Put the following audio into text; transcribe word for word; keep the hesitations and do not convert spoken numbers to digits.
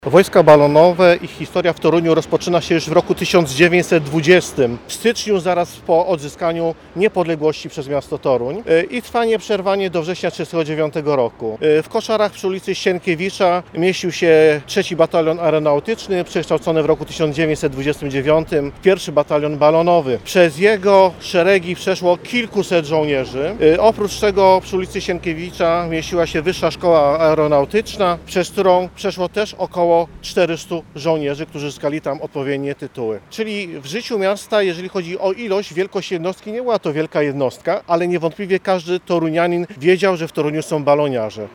Wojska balonowe, ich historia w Toruniu rozpoczyna się już w roku tysiąc dziewięćset dwudziestym. W styczniu, zaraz po odzyskaniu niepodległości przez miasto Toruń i trwa nieprzerwanie do września tysiąc dziewięćset trzydziestego dziewiątego roku. W Koszarach przy ulicy Sienkiewicza mieścił się trzeci Batalion Aeronautyczny, przekształcony w roku tysiąc dziewięćset dwudziestym dziewiątym w pierwszy Batalion Balonowy. Przez jego szeregi przeszło kilkuset żołnierzy. Oprócz tego przy ulicy Sienkiewicza mieściła się Wyższa Szkoła Aeronautyczna, przez którą przeszło też około czterystu żołnierzy, którzy zyskali tam odpowiednie tytuły. Czyli w życiu miasta, jeżeli chodzi o ilość, wielkość jednostki, nie była to wielka jednostka, ale niewątpliwie każdy torunianin wiedział, że w Toruniu są baloniarze.